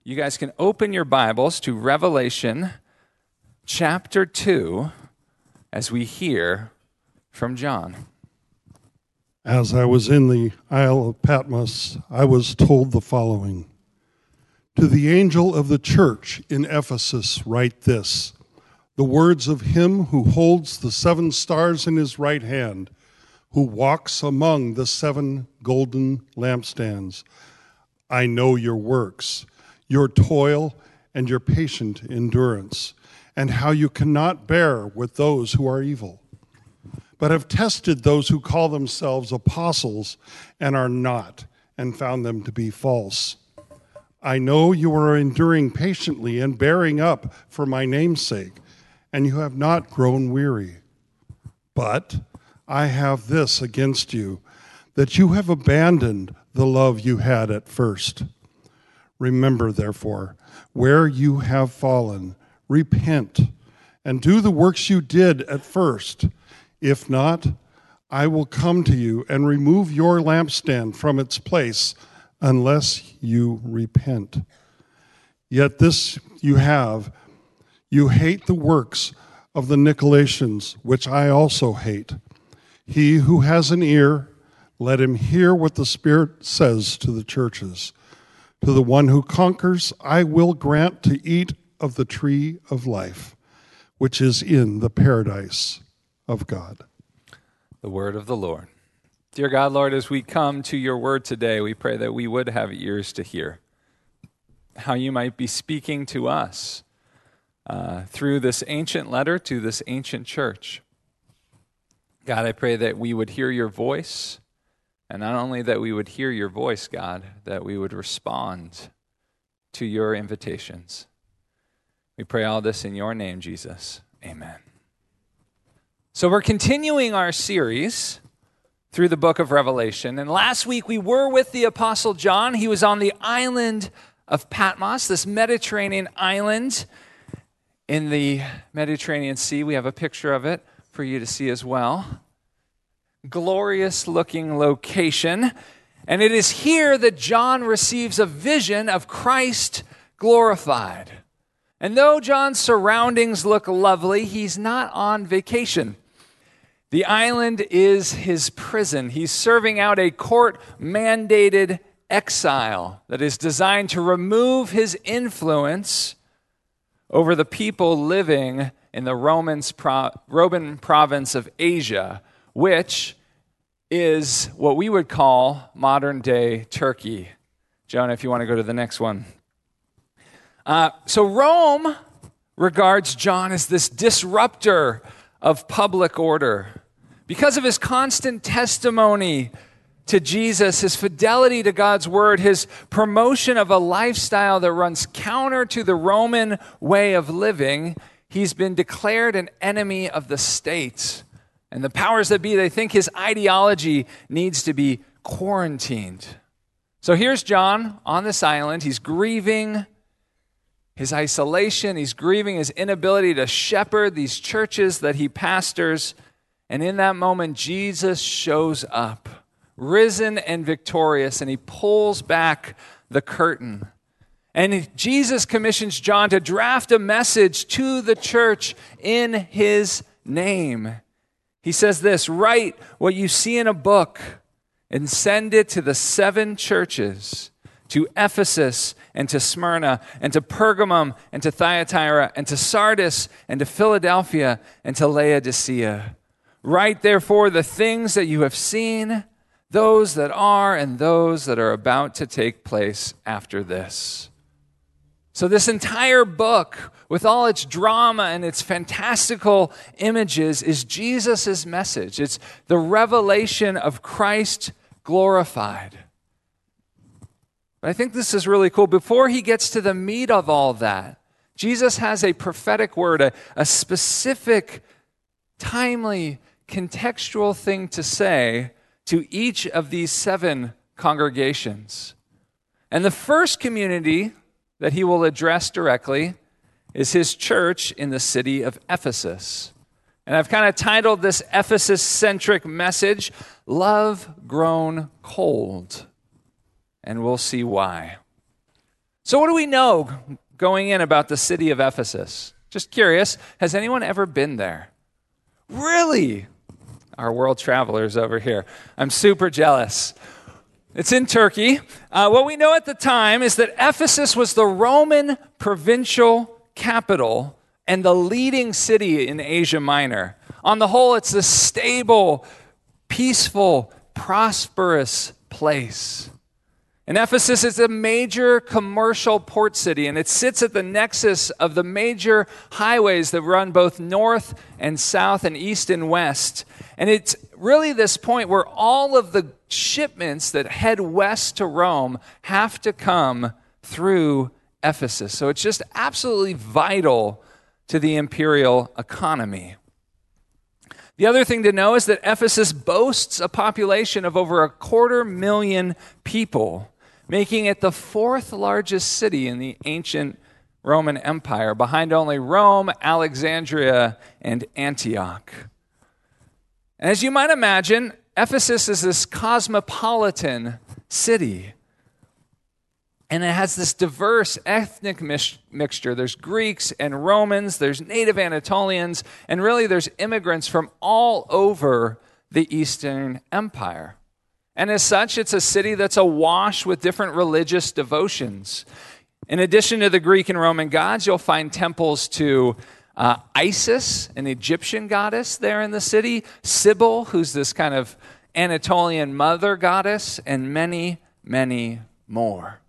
you guys can open your Bibles to Revelation chapter 2 as we hear from John. As I was in the Isle of Patmos, I was told the following. To the angel of the church in Ephesus write this, the words of him who holds the 7 stars in his right hand, who walks among the 7 golden lampstands. I know your works, your toil, and your patient endurance, and how you cannot bear with those who are evil, but have tested those who call themselves apostles and are not, and found them to be false. I know you are enduring patiently and bearing up for my name's sake, and you have not grown weary. But I have this against you, that you have abandoned the love you had at first. Remember, therefore, where you have fallen, repent, and do the works you did at first. If not, I will come to you and remove your lampstand from its place unless you repent. Yet this you have, you hate the works of the Nicolaitans, which I also hate. He who has an ear, let him hear what the Spirit says to the churches. To the one who conquers, I will grant to eat of the tree of life, which is in the paradise of God. The word of the Lord. Dear God, Lord, as we come to your word today, we pray that we would have ears to hear how you might be speaking to us through this ancient letter to this ancient church. God, I pray that we would hear your voice, and not only that we would hear your voice, God, that we would respond to your invitations. We pray all this in your name, Jesus. Amen. So we're continuing our series through the book of Revelation. And last week we were with the Apostle John. He was on the island of Patmos, this Mediterranean island in the Mediterranean Sea. We have a picture of it for you to see as well. Glorious looking location. And it is here that John receives a vision of Christ glorified. And though John's surroundings look lovely, he's not on vacation. The island is his prison. He's serving out a court-mandated exile that is designed to remove his influence over the people living in the Roman province of Asia, which is what we would call modern-day Turkey. Jonah, if you want to go to the next one. So Rome regards John as this disruptor of public order. Because of his constant testimony to Jesus, his fidelity to God's word, his promotion of a lifestyle that runs counter to the Roman way of living, he's been declared an enemy of the state. And the powers that be, they think his ideology needs to be quarantined. So here's John on this island. He's grieving his isolation. He's grieving his inability to shepherd these churches that he pastors. And in that moment, Jesus shows up, risen and victorious, and he pulls back the curtain. And Jesus commissions John to draft a message to the church in his name. He says this, write what you see in a book and send it to the 7 churches, to Ephesus and to Smyrna and to Pergamum and to Thyatira and to Sardis and to Philadelphia and to Laodicea. Write therefore the things that you have seen, those that are and those that are about to take place after this. So this entire book, with all its drama and its fantastical images, is Jesus' message. It's the revelation of Christ glorified. But I think this is really cool. Before he gets to the meat of all that, Jesus has a prophetic word, a specific, timely, contextual thing to say to each of these 7 congregations. And the first community that he will address directly is his church in the city of Ephesus. And I've kind of titled this Ephesus-centric message, Love Grown Cold. And we'll see why. So what do we know going in about the city of Ephesus? Just curious, has anyone ever been there? Really? Our world travelers over here. I'm super jealous. It's in Turkey. What we know at the time is that Ephesus was the Roman provincial capital and the leading city in Asia Minor. On the whole, it's a stable, peaceful, prosperous place. And Ephesus is a major commercial port city, and it sits at the nexus of the major highways that run both north and south and east and west. And it's really this point where all of the shipments that head west to Rome have to come through Ephesus. So it's just absolutely vital to the imperial economy. The other thing to know is that Ephesus boasts a population of over 250,000 people, making it the fourth largest city in the ancient Roman Empire, behind only Rome, Alexandria, and Antioch. And as you might imagine, Ephesus is this cosmopolitan city. And it has this diverse ethnic mixture. There's Greeks and Romans, there's native Anatolians, and really there's immigrants from all over the Eastern Empire. And as such, it's a city that's awash with different religious devotions. In addition to the Greek and Roman gods, you'll find temples to Isis, an Egyptian goddess there in the city, Sibyl, who's this kind of Anatolian mother goddess, and many, many more.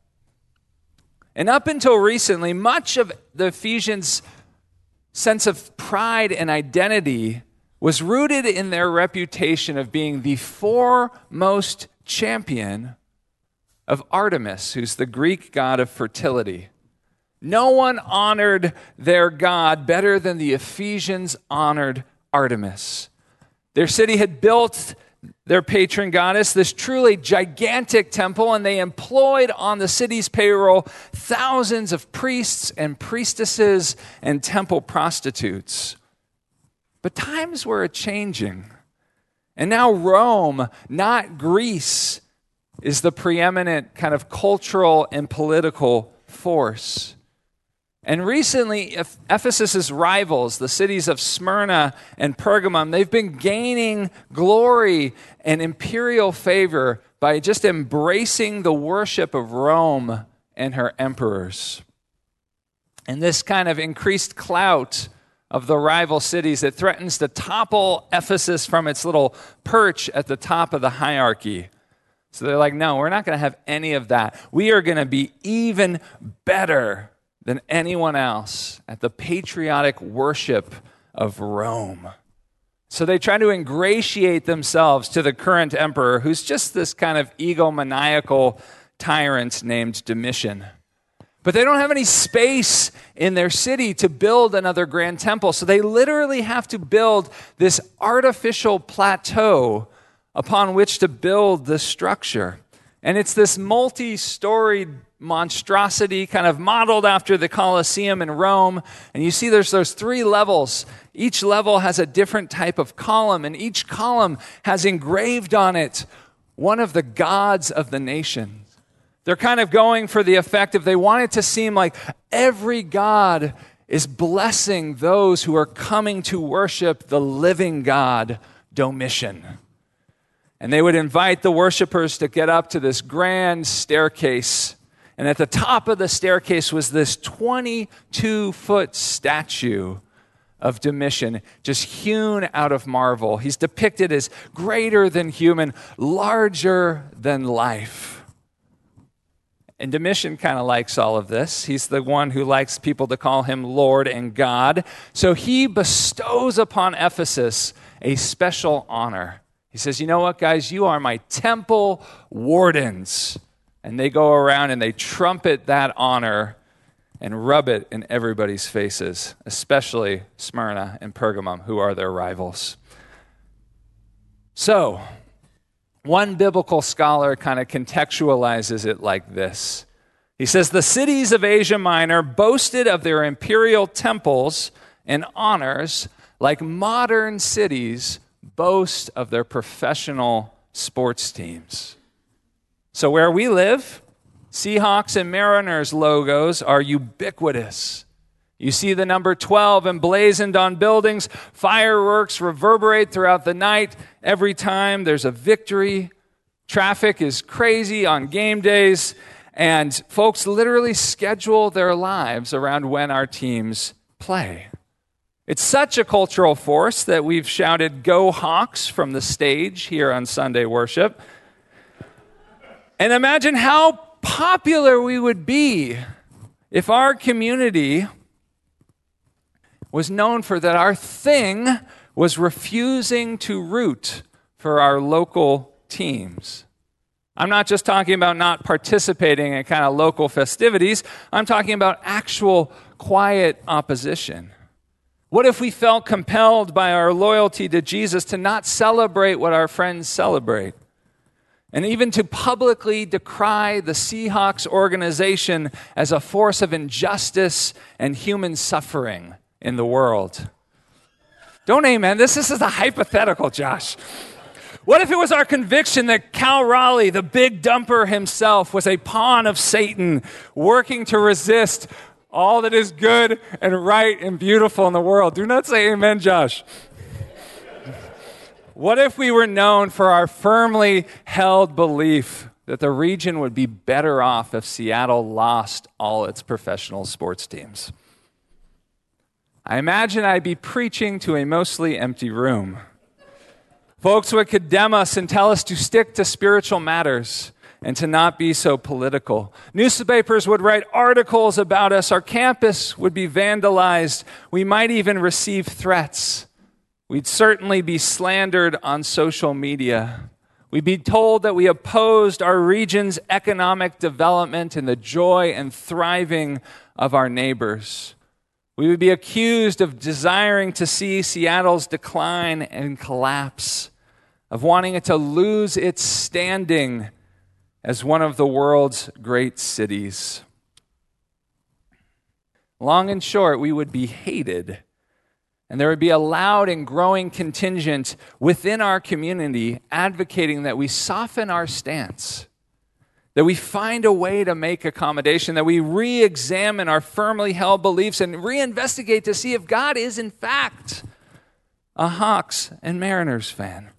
And up until recently, much of the Ephesians' sense of pride and identity was rooted in their reputation of being the foremost champion of Artemis, who's the Greek god of fertility. No one honored their god better than the Ephesians honored Artemis. Their city had built their patron goddess, this truly gigantic temple, and they employed on the city's payroll thousands of priests and priestesses and temple prostitutes. But times were a-changing. And now Rome, not Greece, is the preeminent kind of cultural and political force. And recently, Ephesus's rivals, the cities of Smyrna and Pergamum, they've been gaining glory and imperial favor by just embracing the worship of Rome and her emperors. And this kind of increased clout of the rival cities, it threatens to topple Ephesus from its little perch at the top of the hierarchy. So they're like, no, we're not going to have any of that. We are going to be even better than anyone else at the patriotic worship of Rome. So they try to ingratiate themselves to the current emperor, who's just this kind of egomaniacal tyrant named Domitian. But they don't have any space in their city to build another grand temple, so they literally have to build this artificial plateau upon which to build this structure. And it's this multi-storied monstrosity kind of modeled after the Colosseum in Rome. And you see there's those 3 levels. Each level has a different type of column, and each column has engraved on it one of the gods of the nation. They're kind of going for the effect of they want it to seem like every god is blessing those who are coming to worship the living God, Domitian. And they would invite the worshipers to get up to this grand staircase. And at the top of the staircase was this 22-foot statue of Domitian, just hewn out of marble. He's depicted as greater than human, larger than life. And Domitian kind of likes all of this. He's the one who likes people to call him Lord and God. So he bestows upon Ephesus a special honor. He says, you know what, guys? You are my temple wardens. And they go around and they trumpet that honor and rub it in everybody's faces, especially Smyrna and Pergamum, who are their rivals. So, one biblical scholar kind of contextualizes it like this. He says, the cities of Asia Minor boasted of their imperial temples and honors like modern cities boast of their professional sports teams. So where we live, Seahawks and Mariners logos are ubiquitous. You see the number 12 emblazoned on buildings. Fireworks reverberate throughout the night every time there's a victory. Traffic is crazy on game days, and folks literally schedule their lives around when our teams play. It's such a cultural force that we've shouted, "Go Hawks," from the stage here on Sunday worship. And imagine how popular we would be if our community was known for that our thing was refusing to root for our local teams. I'm not just talking about not participating in kind of local festivities. I'm talking about actual quiet opposition. What if we felt compelled by our loyalty to Jesus to not celebrate what our friends celebrate? And even to publicly decry the Seahawks organization as a force of injustice and human suffering in the world. Don't amen. This is a hypothetical, Josh. What if it was our conviction that Cal Raleigh, the big dumper himself, was a pawn of Satan working to resist all that is good and right and beautiful in the world? Do not say amen, Josh. What if we were known for our firmly held belief that the region would be better off if Seattle lost all its professional sports teams? I imagine I'd be preaching to a mostly empty room. Folks would condemn us and tell us to stick to spiritual matters and to not be so political. Newspapers would write articles about us. Our campus would be vandalized. We might even receive threats. We'd certainly be slandered on social media. We'd be told that we opposed our region's economic development and the joy and thriving of our neighbors. We would be accused of desiring to see Seattle's decline and collapse, of wanting it to lose its standing as one of the world's great cities. Long and short, we would be hated, and there would be a loud and growing contingent within our community advocating that we soften our stance, that we find a way to make accommodation, that we re-examine our firmly held beliefs and reinvestigate to see if God is in fact a Hawks and Mariners fan.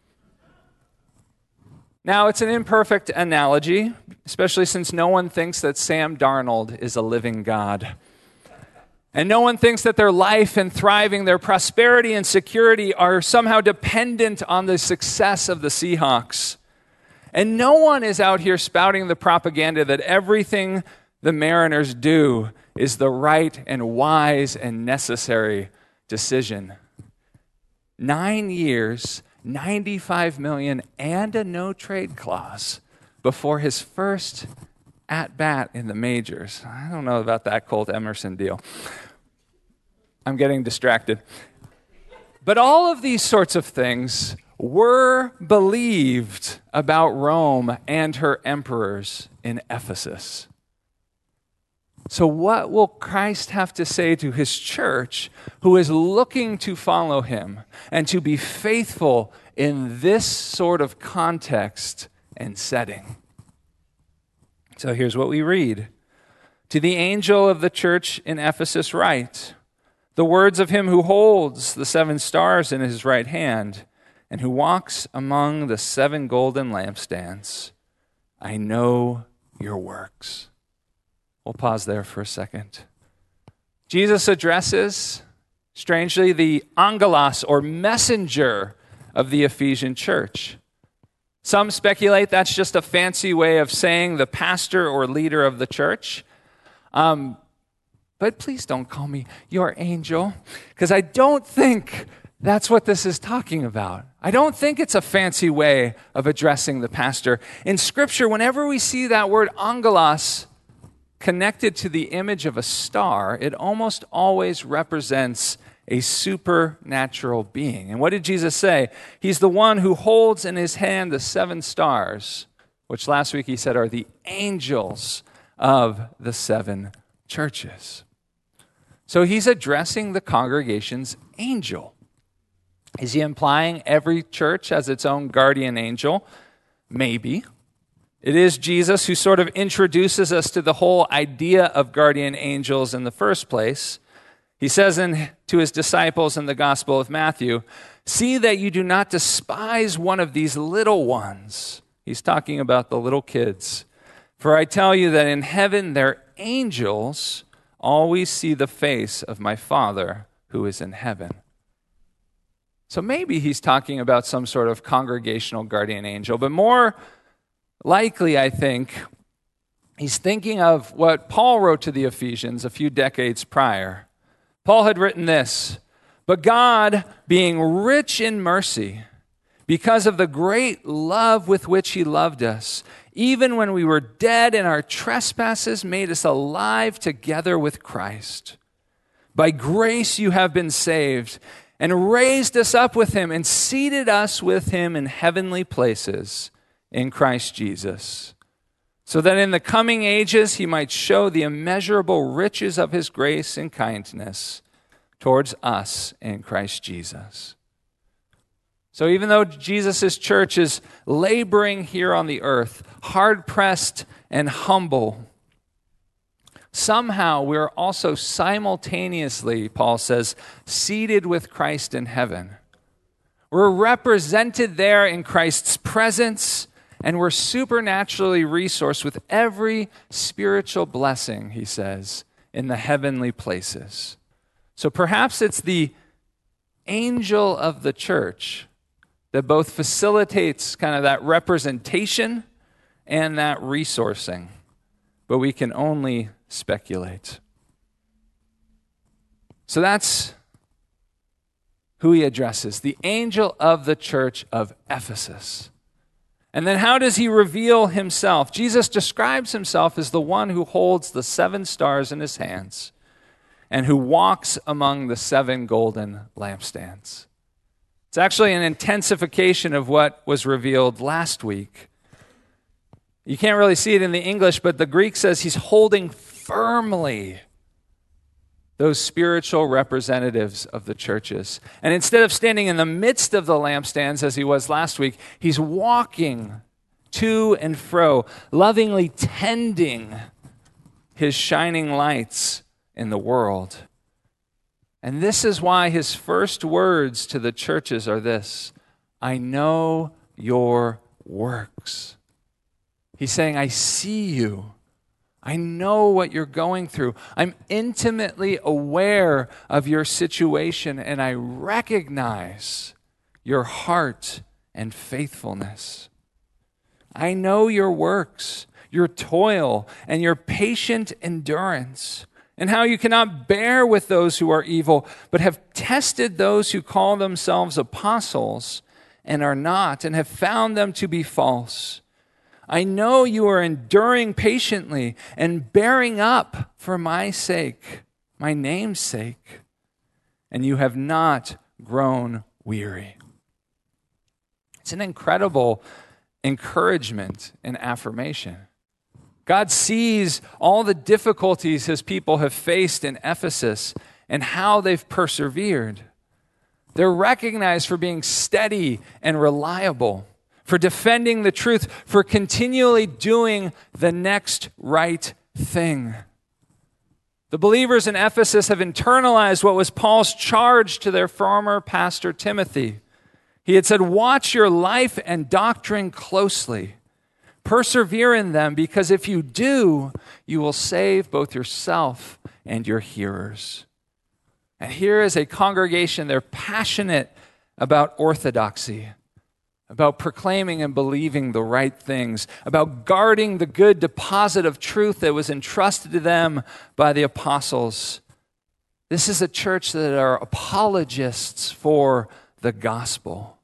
Now, it's an imperfect analogy, especially since no one thinks that Sam Darnold is a living God. And no one thinks that their life and thriving, their prosperity and security are somehow dependent on the success of the Seahawks. And no one is out here spouting the propaganda that everything the Mariners do is the right and wise and necessary decision. 9 years, $95 million, and a no-trade clause before his first at-bat in the majors. I don't know about that Colt Emerson deal. I'm getting distracted. But all of these sorts of things were believed about Rome and her emperors in Ephesus. So what will Christ have to say to his church who is looking to follow him and to be faithful in this sort of context and setting? So here's what we read. To the angel of the church in Ephesus write, the words of him who holds the 7 stars in his right hand and who walks among the 7 golden lampstands. I know your works. We'll pause there for a second. Jesus addresses, strangely, the angelos, or messenger of the Ephesian church. Some speculate that's just a fancy way of saying the pastor or leader of the church. But please don't call me your angel, because I don't think that's what this is talking about. I don't think it's a fancy way of addressing the pastor. In Scripture, whenever we see that word angelos connected to the image of a star, it almost always represents a supernatural being. And what did Jesus say? He's the one who holds in his hand the 7 stars, which last week he said are the angels of the 7 churches. So he's addressing the congregation's angel. Is he implying every church has its own guardian angel? Maybe. It is Jesus who sort of introduces us to the whole idea of guardian angels in the first place. He says to his disciples in the Gospel of Matthew, "See that you do not despise one of these little ones." He's talking about the little kids. "For I tell you that in heaven their angels always see the face of my Father who is in heaven." So maybe he's talking about some sort of congregational guardian angel, but more likely, I think, he's thinking of what Paul wrote to the Ephesians a few decades prior. Paul had written this, "But God, being rich in mercy, because of the great love with which he loved us, even when we were dead in our trespasses, made us alive together with Christ. By grace you have been saved, and raised us up with him, and seated us with him in heavenly places in Christ Jesus, so that in the coming ages he might show the immeasurable riches of his grace and kindness towards us in Christ Jesus." So even though Jesus' church is laboring here on the earth, hard-pressed and humble, somehow we're also simultaneously, Paul says, seated with Christ in heaven. We're represented there in Christ's presence, and we're supernaturally resourced with every spiritual blessing, he says, in the heavenly places. So perhaps it's the angel of the church that both facilitates kind of that representation and that resourcing, but we can only speculate. So that's who he addresses, the angel of the church of Ephesus. And then how does he reveal himself? Jesus describes himself as the one who holds the 7 stars in his hands and who walks among the 7 golden lampstands. It's actually an intensification of what was revealed last week. You can't really see it in the English, but the Greek says he's holding firmly those spiritual representatives of the churches. And instead of standing in the midst of the lampstands as he was last week, he's walking to and fro, lovingly tending his shining lights in the world. And this is why his first words to the churches are this: "I know your works." He's saying, I see you. I know what you're going through. I'm intimately aware of your situation, and I recognize your heart and faithfulness. I know your works, your toil, and your patient endurance, and how you cannot bear with those who are evil, but have tested those who call themselves apostles and are not, and have found them to be false. I know you are enduring patiently and bearing up for my sake, my name's sake, and you have not grown weary. It's an incredible encouragement and affirmation. God sees all the difficulties his people have faced in Ephesus and how they've persevered. They're recognized for being steady and reliable, for defending the truth, for continually doing the next right thing. The believers in Ephesus have internalized what was Paul's charge to their former pastor Timothy. He had said, "Watch your life and doctrine closely. Persevere in them, because if you do, you will save both yourself and your hearers." And here is a congregation, they're passionate about orthodoxy, about proclaiming and believing the right things, about guarding the good deposit of truth that was entrusted to them by the apostles. This is a church that are apologists for the gospel.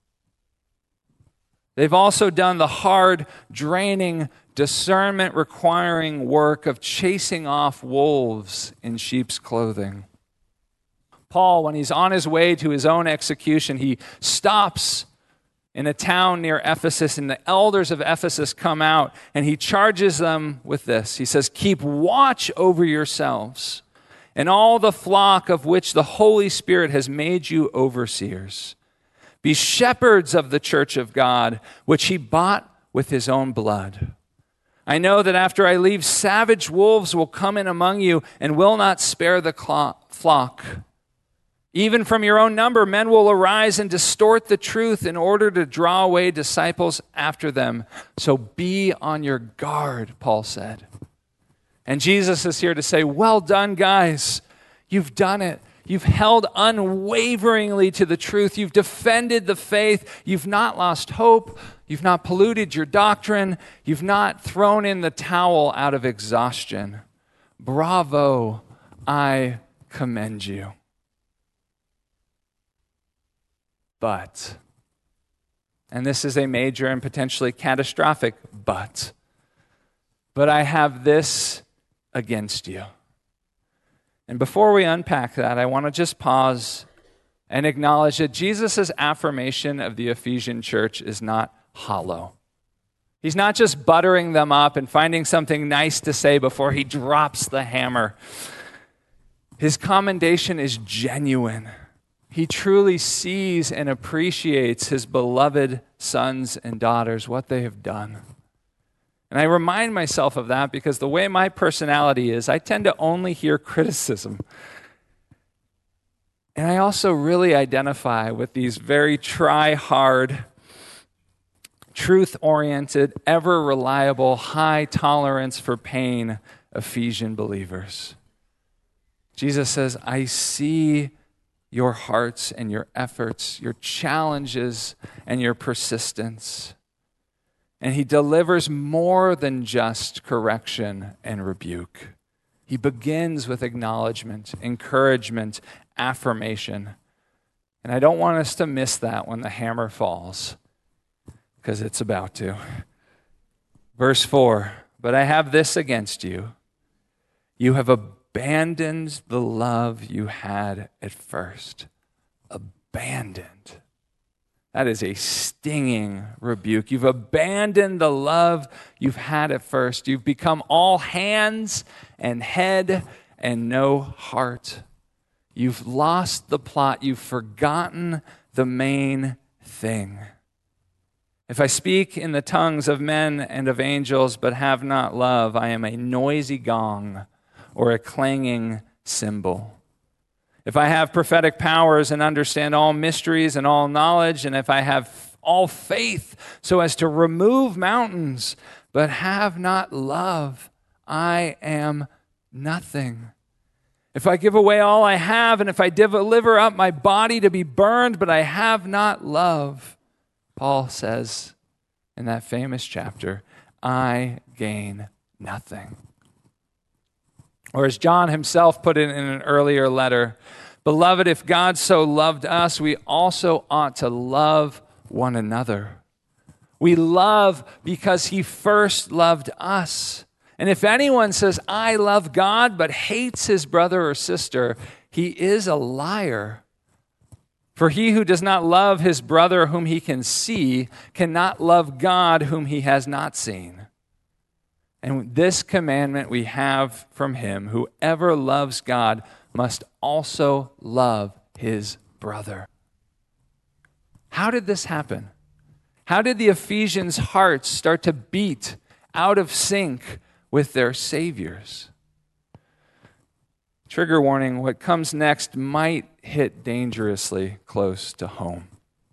They've also done the hard, draining, discernment-requiring work of chasing off wolves in sheep's clothing. Paul, when he's on his way to his own execution, he stops in a town near Ephesus, and the elders of Ephesus come out, and he charges them with this. He says, "Keep watch over yourselves and all the flock of which the Holy Spirit has made you overseers. Be shepherds of the church of God, which he bought with his own blood. I know that after I leave, savage wolves will come in among you and will not spare the flock. Even from your own number, men will arise and distort the truth in order to draw away disciples after them. So be on your guard, Paul said. And Jesus is here to say, well done, guys. You've done it. You've held unwaveringly to the truth. You've defended the faith. You've not lost hope. You've not polluted your doctrine. You've not thrown in the towel out of exhaustion. Bravo, I commend you. But, and this is a major and potentially catastrophic but I have this against you. And before we unpack that, I want to just pause and acknowledge that Jesus' affirmation of the Ephesian church is not hollow. He's not just buttering them up and finding something nice to say before he drops the hammer. His commendation is genuine. He truly sees and appreciates his beloved sons and daughters, what they have done. And I remind myself of that because the way my personality is, I tend to only hear criticism. And I also really identify with these very try-hard, truth-oriented, ever-reliable, high tolerance for pain Ephesian believers. Jesus says, I see your hearts and your efforts, your challenges and your persistence. And he delivers more than just correction and rebuke. He begins with acknowledgement, encouragement, affirmation. And I don't want us to miss that when the hammer falls, because it's about to. Verse 4, but I have this against you. You have abandoned the love you had at first. Abandoned. That is a stinging rebuke. You've abandoned the love you've had at first. You've become all hands and head and no heart. You've lost the plot. You've forgotten the main thing. If I speak in the tongues of men and of angels but have not love, I am a noisy gong or a clanging cymbal. If I have prophetic powers and understand all mysteries and all knowledge, and if I have all faith so as to remove mountains, but have not love, I am nothing. If I give away all I have, and if I deliver up my body to be burned, but I have not love, Paul says in that famous chapter, I gain nothing. Or as John himself put it in an earlier letter, beloved, if God so loved us, we also ought to love one another. We love because he first loved us. And if anyone says, I love God, but hates his brother or sister, he is a liar. For he who does not love his brother whom he can see cannot love God whom he has not seen. And this commandment we have from him, whoever loves God must also love his brother. How did this happen? How did the Ephesians' hearts start to beat out of sync with their Savior's? Trigger warning, what comes next might hit dangerously close to home.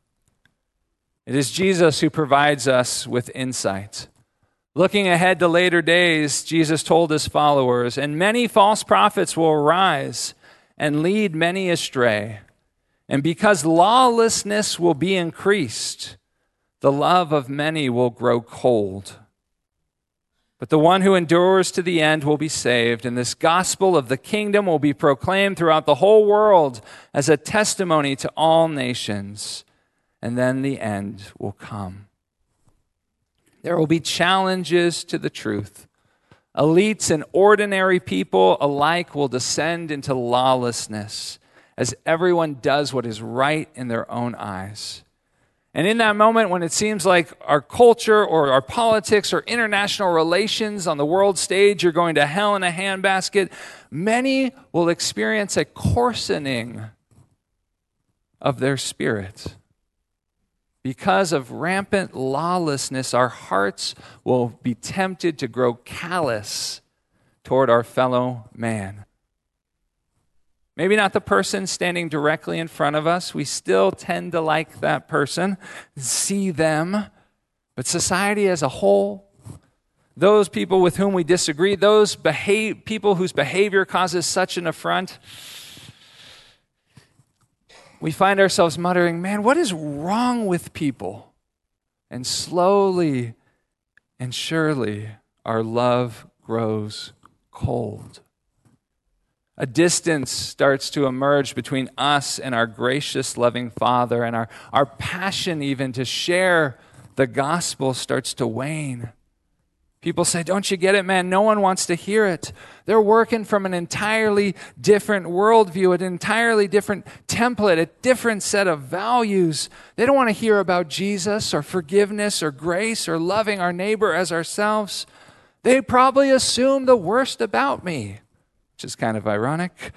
It is Jesus who provides us with insight. Looking ahead to later days, Jesus told his followers, and many false prophets will arise and lead many astray. And because lawlessness will be increased, the love of many will grow cold. But the one who endures to the end will be saved, and this gospel of the kingdom will be proclaimed throughout the whole world as a testimony to all nations, and then the end will come. There will be challenges to the truth. Elites and ordinary people alike will descend into lawlessness as everyone does what is right in their own eyes. And in that moment when it seems like our culture or our politics or international relations on the world stage are going to hell in a handbasket, many will experience a coarsening of their spirit. Because of rampant lawlessness, our hearts will be tempted to grow callous toward our fellow man. Maybe not the person standing directly in front of us. We still tend to like that person, see them. But society as a whole, those people with whom we disagree, those people whose behavior causes such an affront, we find ourselves muttering, man, what is wrong with people? And slowly and surely, our love grows cold. A distance starts to emerge between us and our gracious, loving Father, and our passion even to share the gospel starts to wane. People say, don't you get it, man? No one wants to hear it. They're working from an entirely different worldview, an entirely different template, a different set of values. They don't want to hear about Jesus or forgiveness or grace or loving our neighbor as ourselves. They probably assume the worst about me, which is kind of ironic.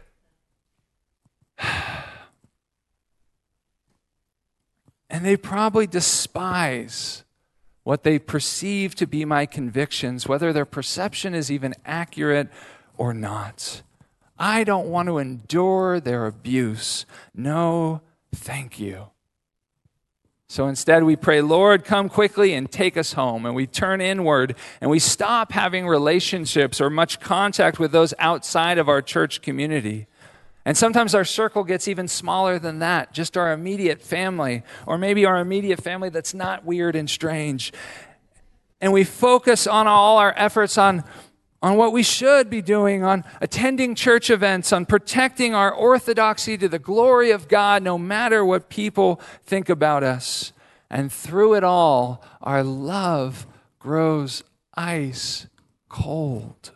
And they probably despise what they perceive to be my convictions, whether their perception is even accurate or not. I don't want to endure their abuse. No, thank you. So instead we pray, Lord, come quickly and take us home. And we turn inward and we stop having relationships or much contact with those outside of our church community. And sometimes our circle gets even smaller than that, just our immediate family, or maybe our immediate family that's not weird and strange. And we focus on all our efforts on what we should be doing, on attending church events, on protecting our orthodoxy to the glory of God, no matter what people think about us. And through it all, our love grows ice cold.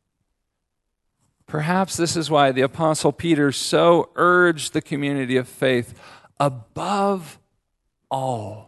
Perhaps this is why the Apostle Peter so urged the community of faith, above all,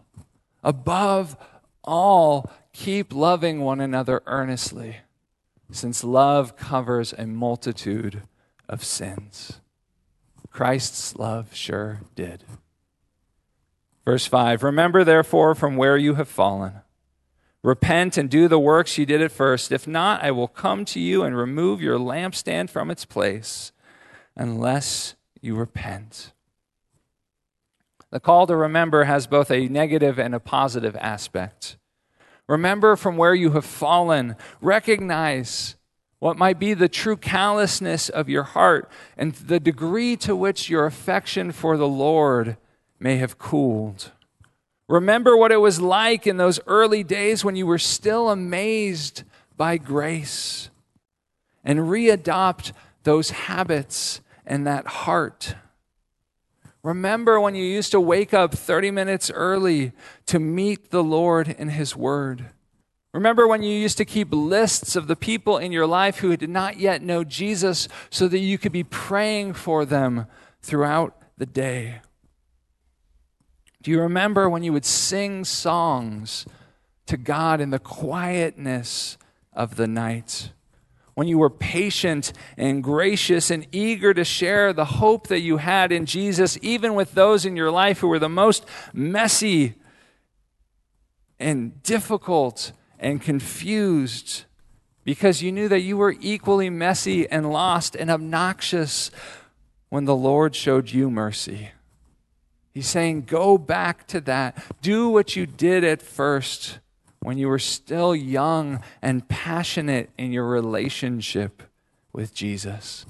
keep loving one another earnestly, since love covers a multitude of sins. Christ's love sure did. Verse 5, remember therefore from where you have fallen. Repent and do the works you did at first. If not, I will come to you and remove your lampstand from its place, unless you repent. The call to remember has both a negative and a positive aspect. Remember from where you have fallen. Recognize what might be the true callousness of your heart and the degree to which your affection for the Lord may have cooled. Remember what it was like in those early days when you were still amazed by grace, and readopt those habits and that heart. Remember when you used to wake up 30 minutes early to meet the Lord in His Word. Remember when you used to keep lists of the people in your life who did not yet know Jesus so that you could be praying for them throughout the day. Do you remember when you would sing songs to God in the quietness of the night? When you were patient and gracious and eager to share the hope that you had in Jesus, even with those in your life who were the most messy and difficult and confused, because you knew that you were equally messy and lost and obnoxious when the Lord showed you mercy. He's saying, go back to that. Do what you did at first when you were still young and passionate in your relationship with Jesus.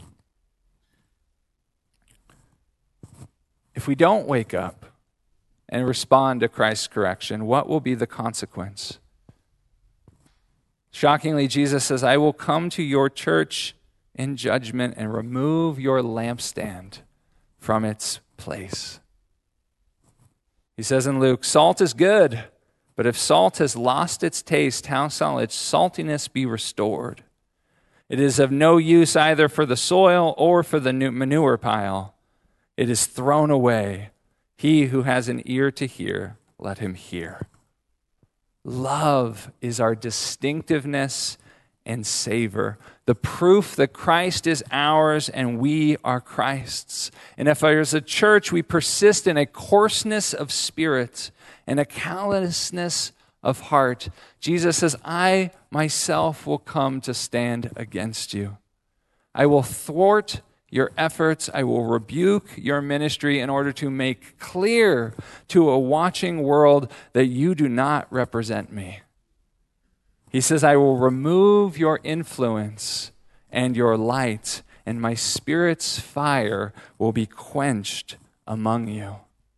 If we don't wake up and respond to Christ's correction, what will be the consequence? Shockingly, Jesus says, I will come to your church in judgment and remove your lampstand from its place. He says in Luke, salt is good, but if salt has lost its taste, how shall its saltiness be restored? It is of no use either for the soil or for the manure pile. It is thrown away. He who has an ear to hear, let him hear. Love is our distinctiveness and savor, the proof that Christ is ours and we are Christ's. And if as a church we persist in a coarseness of spirit and a callousness of heart, Jesus says, I myself will come to stand against you. I will thwart your efforts. I will rebuke your ministry in order to make clear to a watching world that you do not represent me. He says, I will remove your influence and your light, and my Spirit's fire will be quenched among you.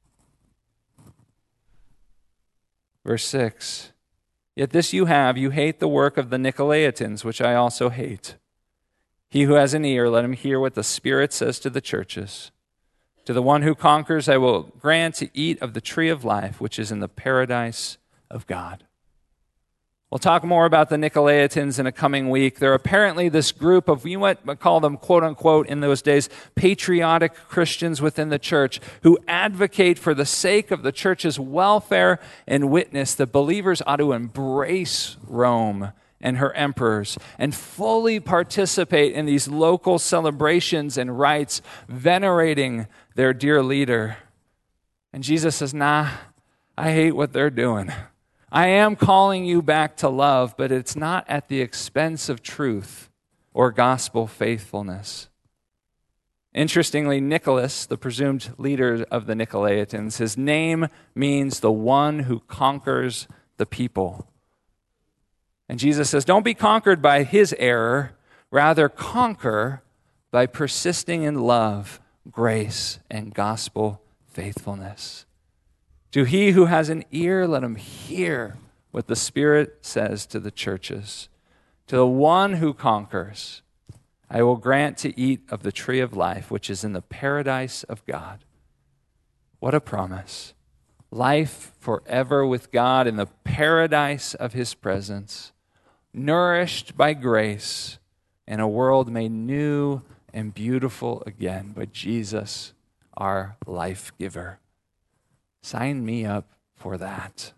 Verse 6, yet this you have, you hate the work of the Nicolaitans, which I also hate. He who has an ear, let him hear what the Spirit says to the churches. To the one who conquers, I will grant to eat of the tree of life, which is in the paradise of God. We'll talk more about the Nicolaitans in a coming week. They're apparently this group of, you might call them, quote unquote, in those days, patriotic Christians within the church who advocate for the sake of the church's welfare and witness that believers ought to embrace Rome and her emperors and fully participate in these local celebrations and rites, venerating their dear leader. And Jesus says, nah, I hate what they're doing. I am calling you back to love, but it's not at the expense of truth or gospel faithfulness. Interestingly, Nicholas, the presumed leader of the Nicolaitans, his name means the one who conquers the people. And Jesus says, don't be conquered by his error, rather conquer by persisting in love, grace, and gospel faithfulness. To he who has an ear, let him hear what the Spirit says to the churches. To the one who conquers, I will grant to eat of the tree of life, which is in the paradise of God. What a promise. Life forever with God in the paradise of his presence, nourished by grace in a world made new and beautiful again by Jesus, our life giver. Sign me up for that.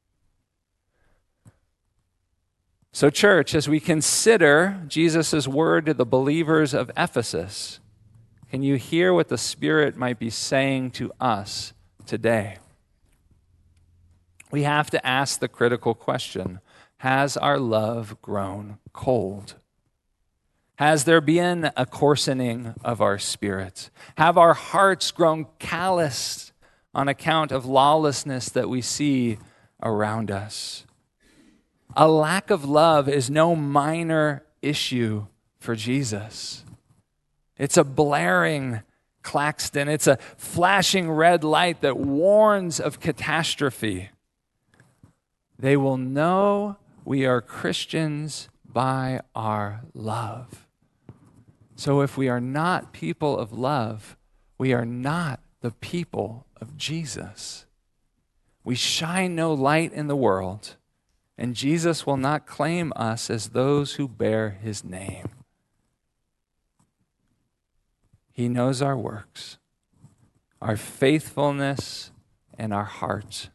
So, church, as we consider Jesus' word to the believers of Ephesus, can you hear what the Spirit might be saying to us today? We have to ask the critical question, has our love grown cold? Has there been a coarsening of our spirits? Have our hearts grown calloused on account of lawlessness that we see around us? A lack of love is no minor issue for Jesus. It's a blaring klaxon. It's a flashing red light that warns of catastrophe. They will know we are Christians by our love. So if we are not people of love, we are not the people of Jesus. We shine no light in the world, and Jesus will not claim us as those who bear his name. He knows our works, our faithfulness, and our heart.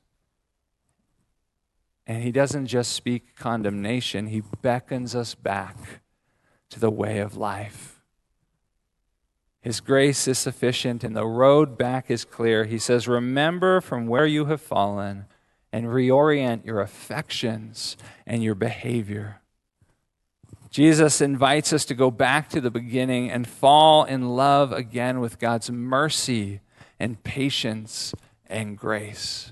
And he doesn't just speak condemnation, he beckons us back to the way of life. His grace is sufficient and the road back is clear. He says, remember from where you have fallen and reorient your affections and your behavior. Jesus invites us to go back to the beginning and fall in love again with God's mercy and patience and grace.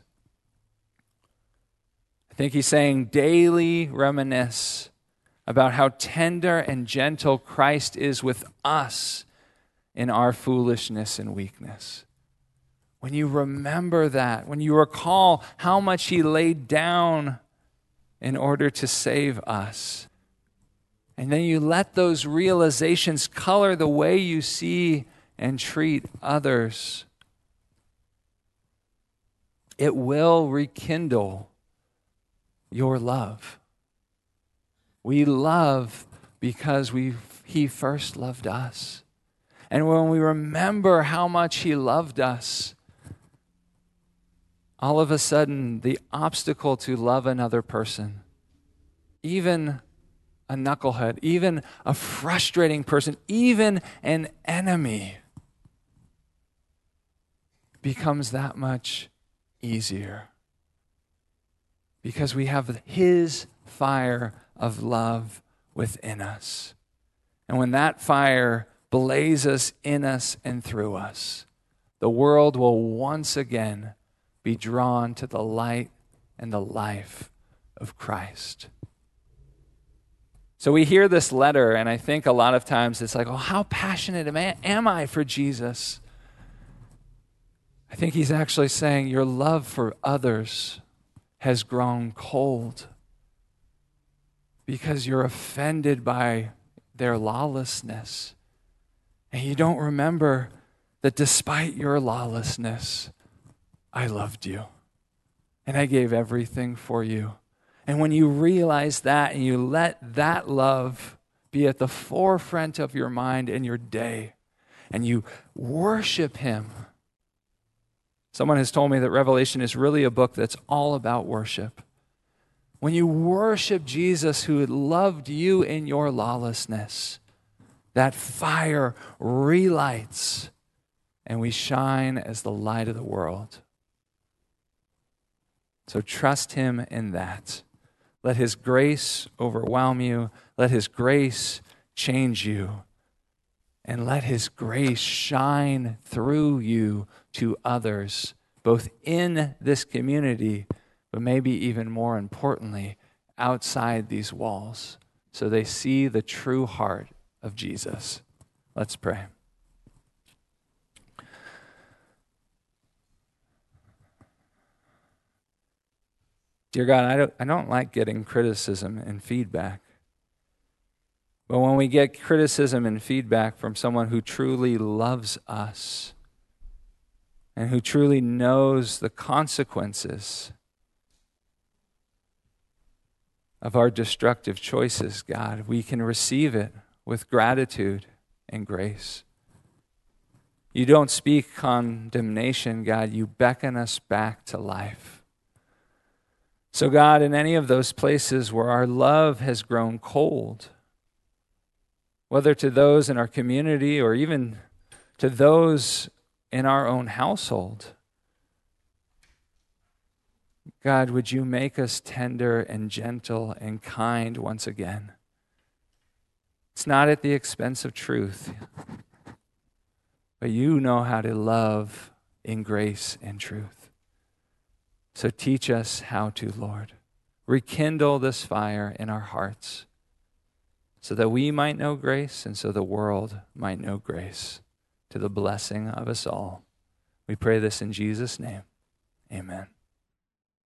I think he's saying daily reminisce about how tender and gentle Christ is with us in our foolishness and weakness. When you remember that, when you recall how much he laid down in order to save us, and then you let those realizations color the way you see and treat others, it will rekindle your love. We love because he first loved us. And when we remember how much he loved us, all of a sudden the obstacle to love another person, even a knucklehead, even a frustrating person, even an enemy becomes that much easier because we have his fire of love within us. And when that fire blazes in us and through us, the world will once again be drawn to the light and the life of Christ. So we hear this letter, and I think a lot of times it's like, oh, how passionate am I for Jesus? I think he's actually saying your love for others has grown cold because you're offended by their lawlessness. And you don't remember that despite your lawlessness, I loved you. And I gave everything for you. And when you realize that and you let that love be at the forefront of your mind and your day, and you worship him. Someone has told me that Revelation is really a book that's all about worship. When you worship Jesus who loved you in your lawlessness, that fire relights and we shine as the light of the world. So trust him in that. Let his grace overwhelm you. Let his grace change you. And let his grace shine through you to others, both in this community, but maybe even more importantly, outside these walls, so they see the true heart of Jesus. Let's pray. Dear God, I don't like getting criticism and feedback. But when we get criticism and feedback from someone who truly loves us and who truly knows the consequences of our destructive choices, God, we can receive it with gratitude and grace. You don't speak condemnation, God. You beckon us back to life. So, God, in any of those places where our love has grown cold, whether to those in our community or even to those in our own household, God, would you make us tender and gentle and kind once again? It's not at the expense of truth, but you know how to love in grace and truth. So teach us how to, Lord. Rekindle this fire in our hearts so that we might know grace and so the world might know grace, to the blessing of us all. We pray this in Jesus' name. Amen.